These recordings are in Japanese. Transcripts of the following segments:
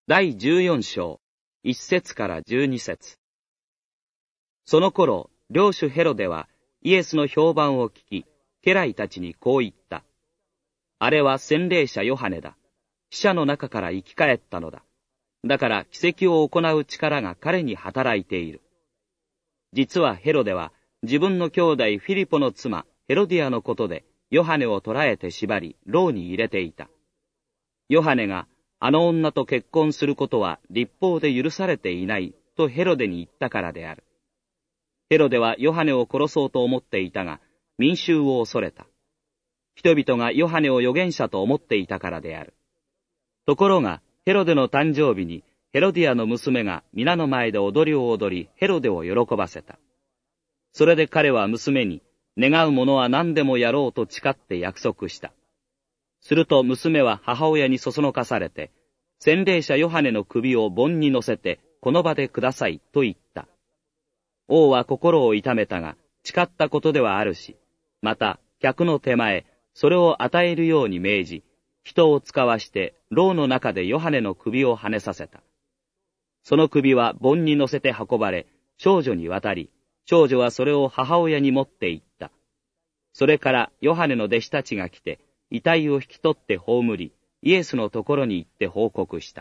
第14章、1節から12節。その頃、領主ヘロデはイエスの評判を聞き、家来たちにこう言った。あれは洗礼者ヨハネだ。死者の中から生き返ったのだ。だから奇跡を行う力が彼に働いている。実はヘロデは自分の兄弟フィリポの妻ヘロディアのことでヨハネを捕らえて縛り牢に入れていた。ヨハネがあの女と結婚することは律法で許されていないとヘロデに言ったからである。ヘロデはヨハネを殺そうと思っていたが、民衆を恐れた。人々がヨハネを預言者と思っていたからである。ところが、ヘロデの誕生日にヘロディアの娘が皆の前で踊りを踊り、ヘロデを喜ばせた。それで彼は娘に、願うものは何でもやろうと誓って約束した。すると娘は母親にそそのかされて、洗礼者ヨハネの首を盆に乗せて、この場でくださいと言った。王は心を痛めたが、誓ったことではあるし、また客の手前、それを与えるように命じ、人を使わして牢の中でヨハネの首を跳ねさせた。その首は盆に乗せて運ばれ、少女に渡り、少女はそれを母親に持って行った。それからヨハネの弟子たちが来て、遺体を引き取って葬り、イエスのところに行って報告した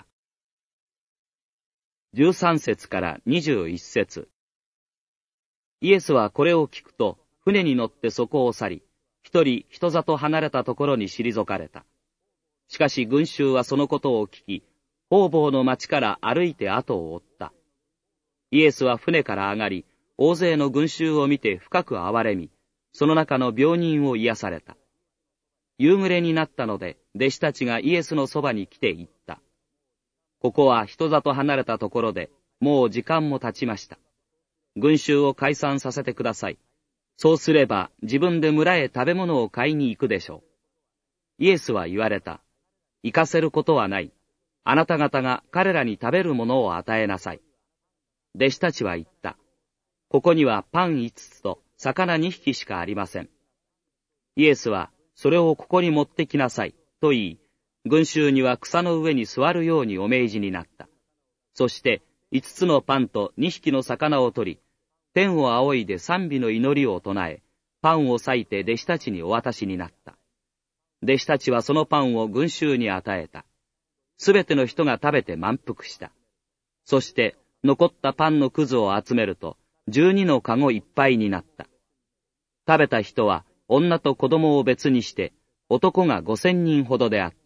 。13節から21節。イエスはこれを聞くと、船に乗ってそこを去り、一人人里離れたところに退かれた。しかし群衆はそのことを聞き、方々の町から歩いて後を追った。イエスは船から上がり、大勢の群衆を見て深く憐れみ、その中の病人を癒された。夕暮れになったので、弟子たちがイエスのそばに来て言った。ここは人里離れたところで、もう時間も経ちました。群衆を解散させてください。そうすれば自分で村へ食べ物を買いに行くでしょう。イエスは言われた。行かせることはない。あなた方が彼らに食べるものを与えなさい。弟子たちは言った。ここにはパン5つと魚2匹しかありません。イエスは、それをここに持ってきなさい、と言い、群衆には草の上に座るようにお命じになった。そして、5つのパンと2匹の魚を取り、天を仰いで賛美の祈りを唱え、パンを裂いて弟子たちにお渡しになった。弟子たちはそのパンを群衆に与えた。すべての人が食べて満腹した。そして、残ったパンのくずを集めると、12のかごいっぱいになった。食べた人は、女と子供を別にして、男が5000人ほどであった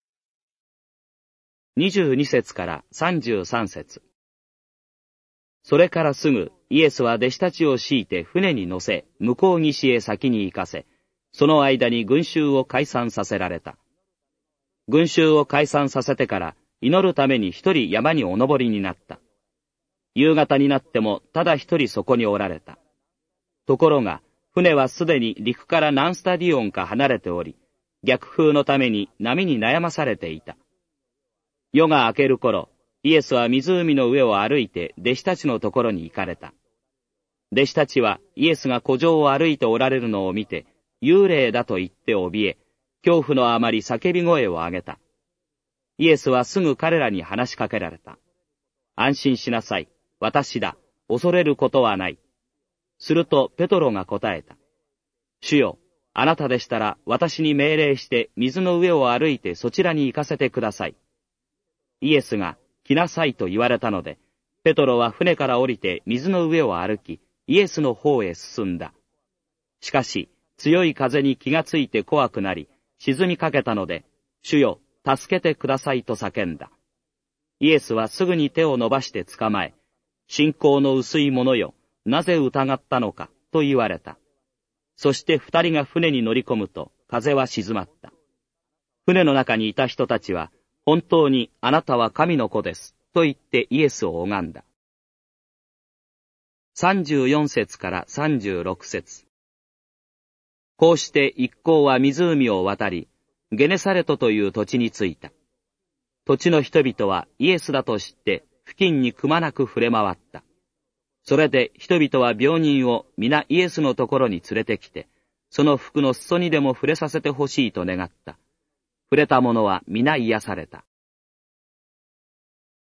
。22節から33節。それからすぐ、イエスは弟子たちを強いて船に乗せ、向こう岸へ先に行かせ、その間に群衆を解散させられた。群衆を解散させてから、祈るために一人山にお登りになった。夕方になってもただ一人そこにおられた。ところが、船はすでに陸から何スタディオンか離れており、逆風のために波に悩まされていた。夜が明ける頃、イエスは湖の上を歩いて弟子たちのところに行かれた。弟子たちはイエスが湖上を歩いておられるのを見て、幽霊だと言って怯え、恐怖のあまり叫び声を上げた。イエスはすぐ彼らに話しかけられた。安心しなさい、私だ、恐れることはない。するとペトロが答えた。主よ、あなたでしたら私に命令して水の上を歩いてそちらに行かせてください。イエスが来なさいと言われたので、ペトロは船から降りて水の上を歩き、イエスの方へ進んだ。しかし、強い風に気がついて怖くなり、沈みかけたので、主よ、助けてくださいと叫んだ。イエスはすぐに手を伸ばして捕まえ、信仰の薄い者よ、なぜ疑ったのか、と言われた。そして二人が船に乗り込むと、風は静まった。船の中にいた人たちは、本当にあなたは神の子です、と言ってイエスを拝んだ。34節から36節。こうして一行は湖を渡り、ゲネサレトという土地に着いた。土地の人々はイエスだと知って、付近にくまなく触れ回った。それで人々は病人を皆イエスのところに連れてきて、その服の裾にでも触れさせてほしいと願った。触れた者は皆癒された。